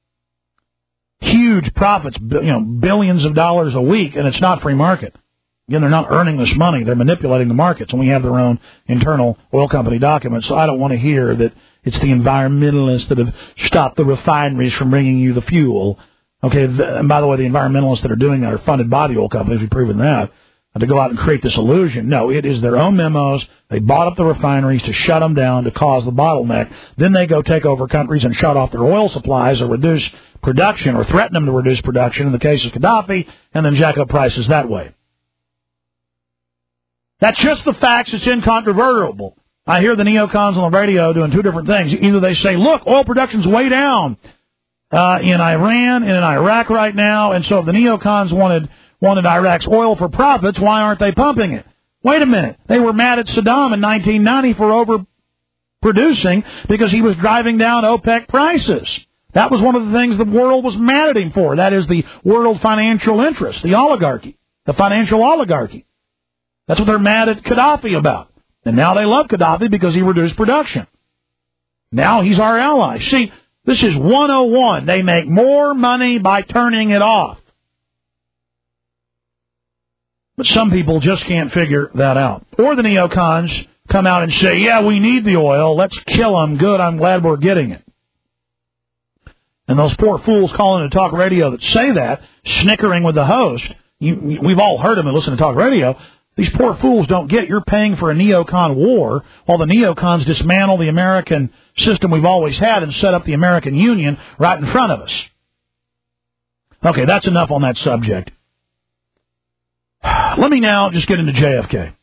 Huge profits, you know, billions of dollars a week, and it's not free market. Again, they're not earning this money. They're manipulating the markets, and we have their own internal oil company documents. So I don't want to hear that it's the environmentalists that have stopped the refineries from bringing you the fuel. Okay, and by the way, the environmentalists that are doing that are funded by the oil companies. We've proven that. And to go out and create this illusion. No, it is their own memos. They bought up the refineries to shut them down, to cause the bottleneck. Then they go take over countries and shut off their oil supplies or reduce production or threaten them to reduce production in the case of Gaddafi, and then jack up prices that way. That's just the facts. It's incontrovertible. I hear the neocons on the radio doing two different things. Either they say, look, oil production's way down uh, in Iran and in Iraq right now, and so if the neocons wanted wanted Iraq's oil for profits, why aren't they pumping it? Wait a minute. They were mad at Saddam in nineteen ninety for overproducing because he was driving down OPEC prices. That was one of the things the world was mad at him for. That is the world financial interest, the oligarchy, the financial oligarchy. That's what they're mad at Gaddafi about. And now they love Gaddafi because he reduced production. Now he's our ally. See, this is one oh one. They make more money by turning it off. But some people just can't figure that out. Or the neocons come out and say, yeah, we need the oil. Let's kill them. Good, I'm glad we're getting it. And those poor fools calling to talk radio that say that, snickering with the host, you, we've all heard them and listened to talk radio. These poor fools don't get you're paying for a neocon war while the neocons dismantle the American system we've always had and set up the American Union right in front of us. Okay, that's enough on that subject. Let me now just get into J F K.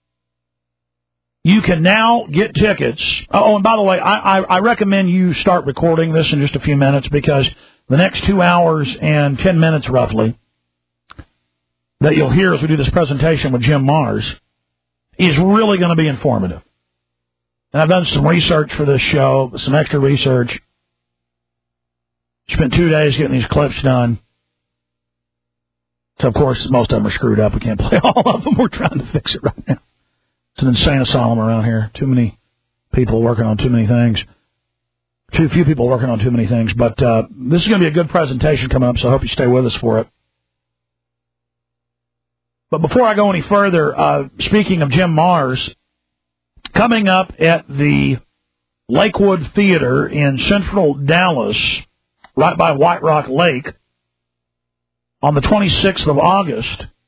You can now get tickets. Oh, and by the way, I, I, I recommend you start recording this in just a few minutes because the next two hours and ten minutes roughly that you'll hear as we do this presentation with Jim Mars is really going to be informative. And I've done some research for this show, some extra research. Spent two days getting these clips done. So, of course, most of them are screwed up. We can't play all of them. We're trying to fix it right now. It's an insane asylum around here. Too many people working on too many things. Too few people working on too many things. But uh, this is going to be a good presentation coming up, so I hope you stay with us for it. But before I go any further, uh, speaking of Jim Mars, coming up at the Lakewood Theater in central Dallas, right by White Rock Lake, on the twenty-sixth of August,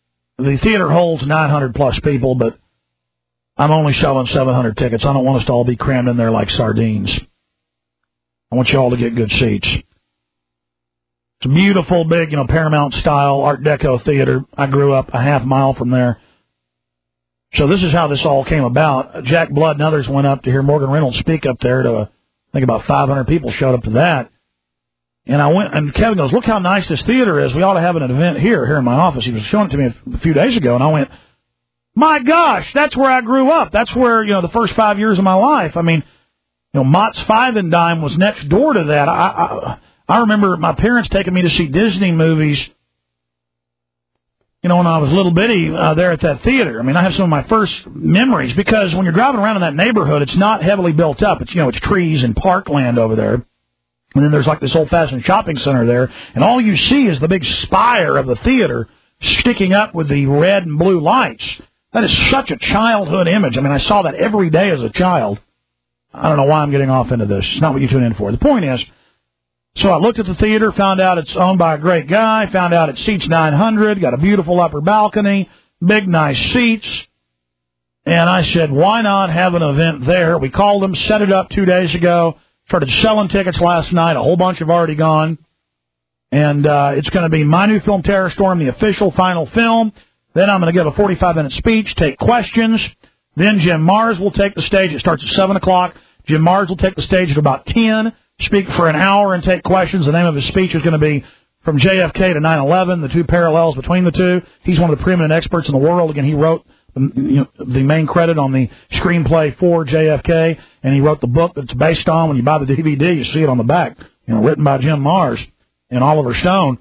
the theater holds nine hundred plus people, but I'm only selling seven hundred tickets. I don't want us to all be crammed in there like sardines. I want you all to get good seats. It's a beautiful, big, you know, Paramount-style Art Deco theater. I grew up a half mile from there. So this is how this all came about. Jack Blood and others went up to hear Morgan Reynolds speak up there. To, I think about five hundred people showed up to that. And I went, and Kevin goes, look how nice this theater is. We ought to have an event here, here in my office. He was showing it to me a few days ago, and I went, my gosh, that's where I grew up. That's where, you know, the first five years of my life. I mean, you know, Mott's Five and Dime was next door to that. I, I, I remember my parents taking me to see Disney movies, you know, when I was little bitty uh, there at that theater. I mean, I have some of my first memories because when you're driving around in that neighborhood, it's not heavily built up. It's, you know, it's trees and parkland over there. And then there's like this old-fashioned shopping center there, and all you see is the big spire of the theater sticking up with the red and blue lights. That is such a childhood image. I mean, I saw that every day as a child. I don't know why I'm getting off into this. It's not what you tune in for. The point is, so I looked at the theater, found out it's owned by a great guy, found out it seats nine hundred, got a beautiful upper balcony, big, nice seats. And I said, why not have an event there? We called them, set it up two days ago. Started selling tickets last night. A whole bunch have already gone. And uh, it's going to be my new film, Terror Storm, the official final film. Then I'm going to give a forty-five minute speech, take questions. Then Jim Mars will take the stage. It starts at seven o'clock. Jim Mars will take the stage at about ten, speak for an hour and take questions. The name of his speech is going to be From J F K to nine eleven, the two parallels between the two. He's one of the preeminent experts in the world. Again, he wrote the, you know, the main credit on the screenplay for J F K, and he wrote the book that's based on. When you buy the D V D, you see it on the back, you know, written by Jim Mars and Oliver Stone.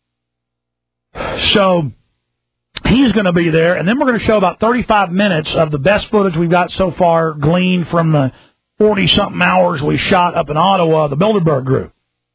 So he's going to be there, and then we're going to show about thirty-five minutes of the best footage we've got so far, gleaned from the forty-something hours we shot up in Ottawa, the Bilderberg Group.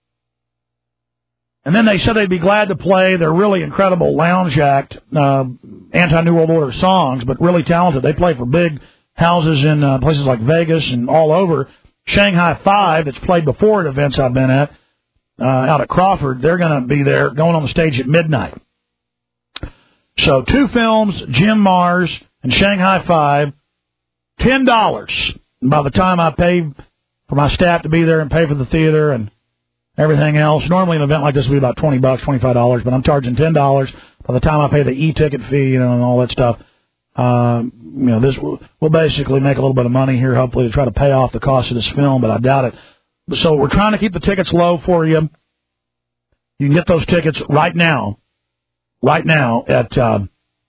And then they said they'd be glad to play their really incredible lounge act, uh, anti-New World Order songs, but really talented. They play for big houses in uh, places like Vegas and all over. Shanghai Five, that's played before at events I've been at, uh, out at Crawford, they're going to be there going on the stage at midnight. So two films, Jim Mars and Shanghai Five, ten dollars. And by the time I pay for my staff to be there and pay for the theater and everything else, normally an event like this would be about twenty bucks, twenty-five dollars, but I'm charging ten dollars by the time I pay the e-ticket fee, you know, and all that stuff. Uh, you know, this we'll basically make a little bit of money here, hopefully, to try to pay off the cost of this film, but I doubt it. So we're trying to keep the tickets low for you. You can get those tickets right now, right now at uh,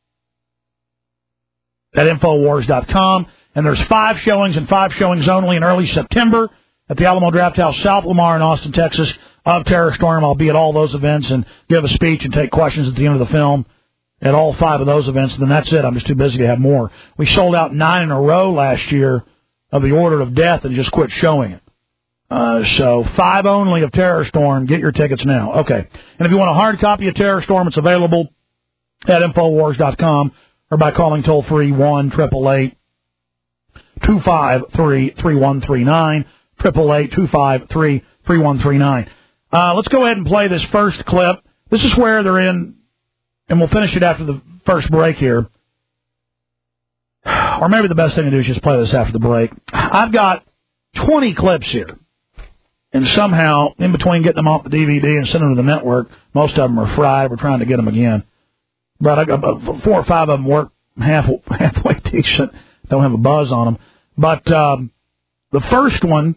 at Infowars dot com. And there's five showings and five showings only in early September at the Alamo Drafthouse, South Lamar in Austin, Texas, of Terror Storm. I'll be at all those events and give a speech and take questions at the end of the film at all five of those events. And then that's it. I'm just too busy to have more. We sold out nine in a row last year of the Order of Death and just quit showing it. Uh, so five only of Terror Storm. Get your tickets now. Okay. And if you want a hard copy of Terror Storm, it's available at Infowars dot com or by calling toll-free one eight eight eight, two five three, three one three nine, eight eight eight, two five three, three one three nine. Uh, let's go ahead and play this first clip. This is where they're in, and we'll finish it after the first break here. Or maybe the best thing to do is just play this after the break. I've got twenty clips here. And somehow, in between getting them off the D V D and sending them to the network, most of them are fried. We're trying to get them again. But I got four or five of them work half, halfway decent. Don't have a buzz on them. But um, the first one,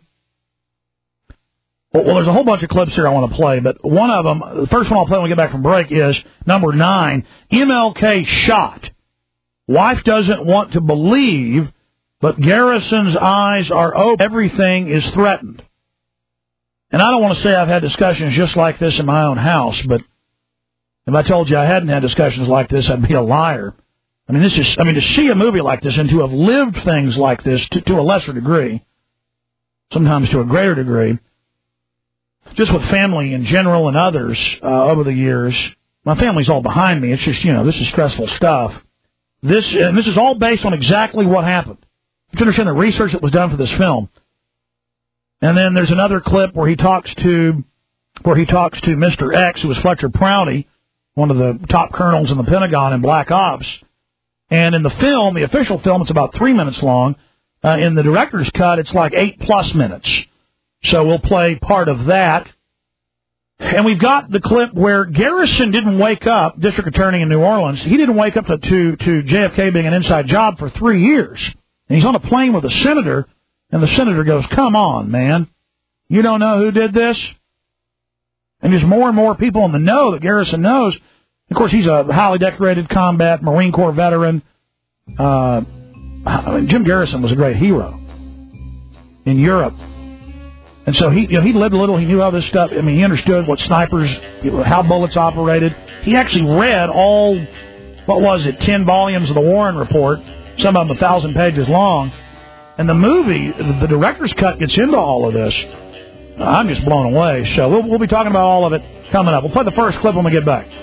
well, there's a whole bunch of clips here I want to play, but one of them, the first one I'll play when we get back from break is number nine, M L K shot. Wife doesn't want to believe, but Garrison's eyes are open. Everything is threatened. And I don't want to say I've had discussions just like this in my own house, but if I told you I hadn't had discussions like this, I'd be a liar. I mean, this is, I mean, to see a movie like this and to have lived things like this to, to a lesser degree, sometimes to a greater degree, just with family in general and others uh, over the years. My family's all behind me. It's just, you know, this is stressful stuff. This, and this is all based on exactly what happened. You have to understand the research that was done for this film. And then there's another clip where he talks to, where he talks to Mister X, who was Fletcher Prouty, one of the top colonels in the Pentagon in Black Ops. And in the film, the official film, it's about three minutes long. Uh, in the director's cut, it's like eight-plus minutes. So we'll play part of that. And we've got the clip where Garrison didn't wake up, district attorney in New Orleans, he didn't wake up to, to, to J F K being an inside job for three years. And he's on a plane with a senator, and the senator goes, come on, man. You don't know who did this? And there's more and more people in the know that Garrison knows. Of course, he's a highly decorated combat Marine Corps veteran. Uh, I mean, Jim Garrison was a great hero in Europe. And so he, you know, he lived a little. He knew all this stuff. I mean, he understood what snipers, how bullets operated. He actually read all, what was it, ten volumes of the Warren Report, some of them a thousand pages long. And the movie, the director's cut gets into all of this. I'm just blown away. So we'll, we'll be talking about all of it coming up. We'll play the first clip when we get back.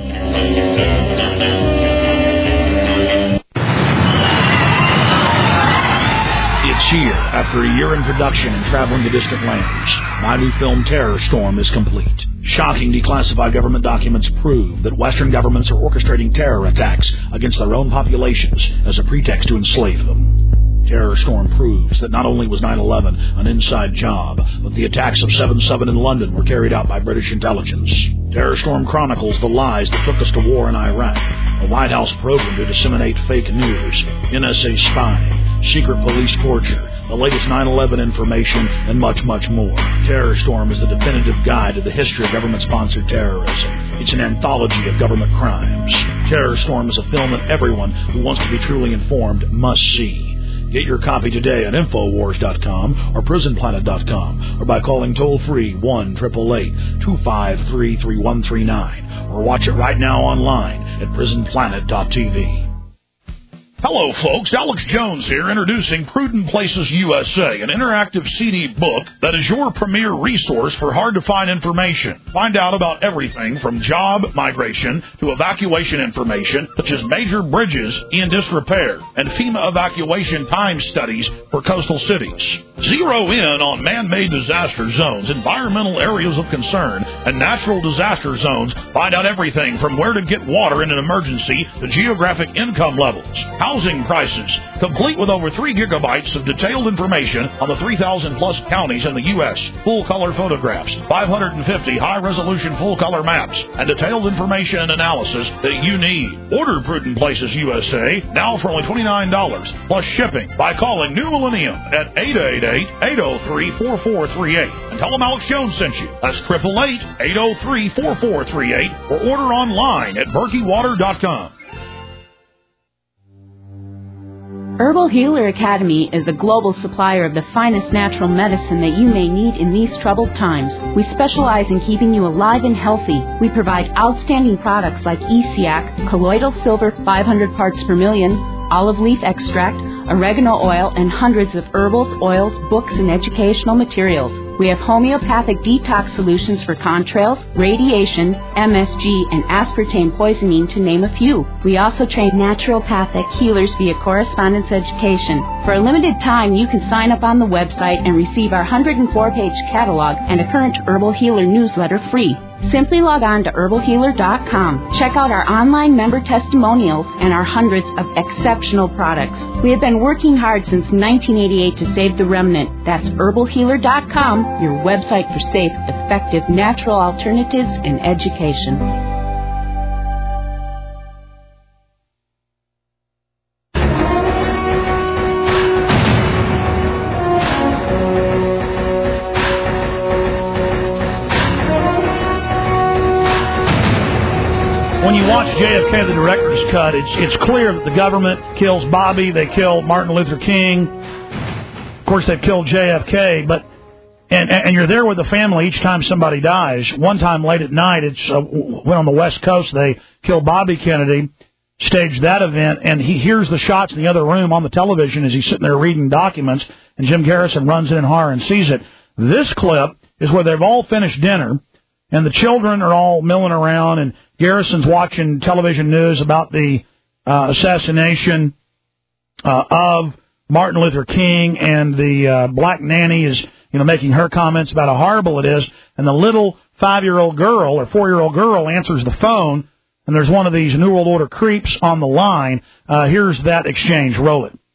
It's here after a year in production and traveling to distant lands. My new film, Terror Storm, is complete. Shocking declassified government documents prove that Western governments are orchestrating terror attacks against their own populations as a pretext to enslave them. Terror Storm proves that not only was nine eleven an inside job, but the attacks of seven seven in London were carried out by British intelligence. Terror Storm chronicles the lies that took us to war in Iraq, a White House program to disseminate fake news, N S A spying, secret police torture, the latest nine eleven information, and much, much more. Terror Storm is the definitive guide to the history of government-sponsored terrorism. It's an anthology of government crimes. Terror Storm is a film that everyone who wants to be truly informed must see. Get your copy today at Infowars dot com or Prison Planet dot com or by calling toll-free one eight eight eight, two five three, three one three nine or watch it right now online at Prison Planet dot T V. Hello, folks. Alex Jones here, introducing Prudent Places U S A, an interactive C D book that is your premier resource for hard-to-find information. Find out about everything from job migration to evacuation information, such as major bridges in disrepair and FEMA evacuation time studies for coastal cities. Zero in on man-made disaster zones, environmental areas of concern, and natural disaster zones. Find out everything from where to get water in an emergency to geographic income levels, housing prices, complete with over three gigabytes of detailed information on the three thousand plus counties in the U S, full-color photographs, five hundred fifty high-resolution full-color maps, and detailed information and analysis that you need. Order Prudent Places U S A now for only twenty-nine dollars plus shipping by calling New Millennium at eight eight eight, eight oh three, four four three eight and tell them Alex Jones sent you. That's eight eight eight, eight oh three, four four three eight or order online at berkey water dot com. Herbal Healer Academy is a global supplier of the finest natural medicine that you may need in these troubled times. We specialize in keeping you alive and healthy. We provide outstanding products like E C A C, colloidal silver five hundred parts per million, olive leaf extract, oregano oil, and hundreds of herbals, oils, books, and educational materials. We have homeopathic detox solutions for contrails, radiation, M S G, and aspartame poisoning, to name a few. We also train naturopathic healers via correspondence education. For a limited time, you can sign up on the website and receive our one hundred four page catalog and a current Herbal Healer newsletter free. Simply log on to herbal healer dot com. Check out our online member testimonials and our hundreds of exceptional products. We have been working hard since nineteen eighty-eight to save the remnant. That's herbal healer dot com, your website for safe, effective, natural alternatives in education. When you watch J F K, the director's cut, it's it's clear that the government kills Bobby, they kill Martin Luther King. Of course, they've killed J F K, but and and you're there with the family each time somebody dies. One time late at night, it's uh, went on the West Coast. They killed Bobby Kennedy, staged that event, and he hears the shots in the other room on the television as he's sitting there reading documents, and Jim Garrison runs in in horror and sees it. This clip is where they've all finished dinner, and the children are all milling around, and Garrison's watching television news about the uh, assassination uh, of Martin Luther King, and the uh, black nanny is, you know, making her comments about how horrible it is, and the little five-year-old girl or four-year-old girl answers the phone and there's one of these New World Order creeps on the line. Uh, here's that exchange. Roll it.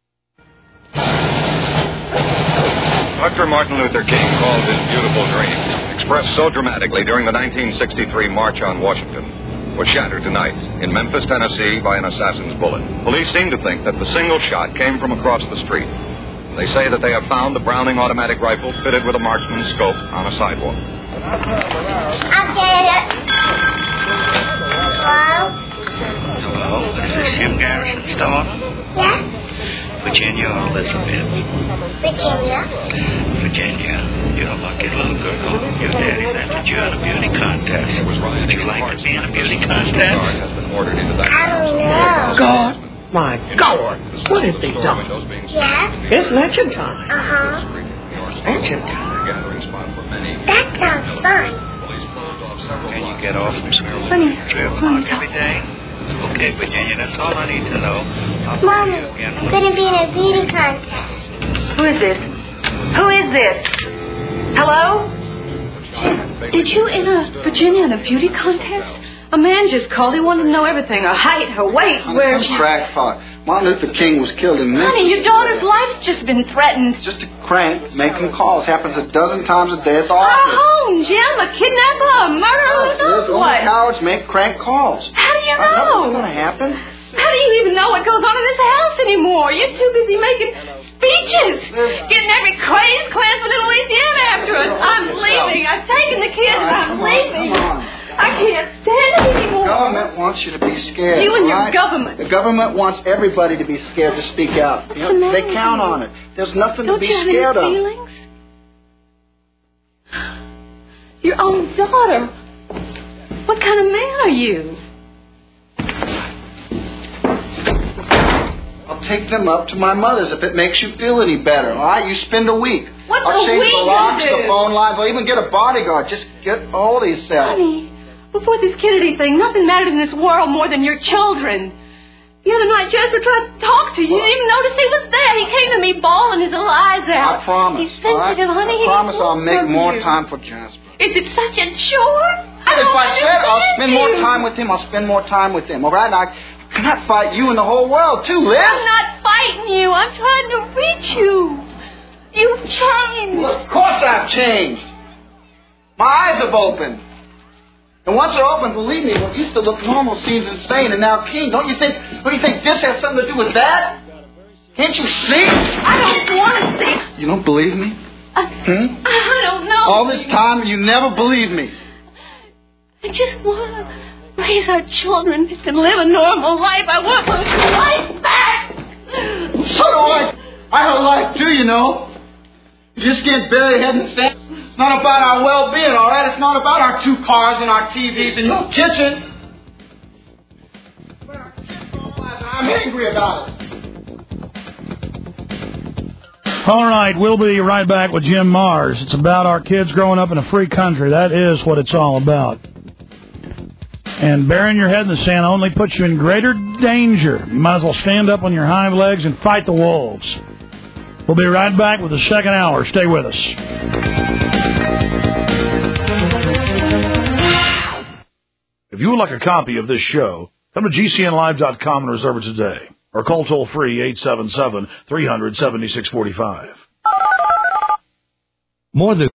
Doctor Martin Luther King called his beautiful dream, expressed so dramatically during the nineteen sixty-three March on Washington, was shattered tonight in Memphis, Tennessee by an assassin's bullet. Police seem to think that the single shot came from across the street. They say that they have found the Browning automatic rifle fitted with a marksman's scope on a sidewalk. I'll get it. Hello? Hello, this is Jim Garrison store. Yes? Virginia or Elizabeth? Virginia. Virginia, you're a lucky little girl. Your daddy's entered you in a beauty contest. Would you like to be in a beauty contest? I don't know. God, my God, what have they done? Yes? It's election time. Uh-huh. Election time. That sounds fun. Can you get off from school? Honey, Three o'clock every day? Okay, Virginia, that's all I need to know. I'll Mom, see you again. I'm going to be in a beauty contest. Who is this? Who is this? Hello? Did you enter Virginia in a beauty contest? A man just called. He wanted to know everything. Her height, her weight, where she... crackpot. Martin Luther King was killed in Memphis. Honey, your daughter's life's just been threatened. Just a crank making calls. Happens a dozen times a day at the Her office. home, Jim. A kidnapper, a murderer, who knows Only what? cowards make crank calls. How do you I know know? what's going to happen. How do you even know what goes on in this house anymore? You're too busy making speeches, getting every crazed Klansman in Louisiana after us. I'm leaving. I've taken the kids and I'm leaving. I can't stand it anymore. The government wants you to be scared. You and your right? government. The government wants everybody to be scared to speak out. What's You the know, matter they with count you? on it. There's nothing Don't to be you have scared any of. feelings? Your own daughter. What kind of man are you? I'll take them up to my mother's if it makes you feel any better. All right, you spend a week. What's I'll a change week the locks, gonna the do? phone lines. I'll even get a bodyguard. Just get all these cells. Honey, before this Kennedy thing, nothing mattered in this world more than your children. The other night, Jasper tried to talk to you. You didn't even notice he was there. He came to me bawling his eyes out. I promise. He's sensitive, all right? honey. I He promise I'll wants make from more you. time for Jasper. Is it such a chore? I if don't I said I'll spend understand more you. time with him, I'll spend more time with him. All right? And I cannot fight you and the whole world, too, Liz. I'm not fighting you. I'm trying to reach you. You've changed. Well, of course I've changed. My eyes have opened. And once they're open, believe me, what used to look normal seems insane. And now, King, don't you think? Don't you think this has something to do with that? Can't you see? I don't want to see. You don't believe me? I, Hmm? I don't know. All this time, you never believed me. I just want to raise our children and live a normal life. I want my life back. So do I. I have a life too, you know. You just can't bury your head in the sand. It's not about our well-being, all right? It's not about our two cars and our T Vs and your kitchen. I'm angry about it. All right, we'll be right back with Jim Mars. It's about our kids growing up in a free country. That is what it's all about. And burying your head in the sand only puts you in greater danger. You might as well stand up on your hind legs and fight the wolves. We'll be right back with the second hour. Stay with us. If you would like a copy of this show, come to G C N live dot com and reserve it today. Or call toll-free eight seven seven, three hundred, seventy-six forty-five. More than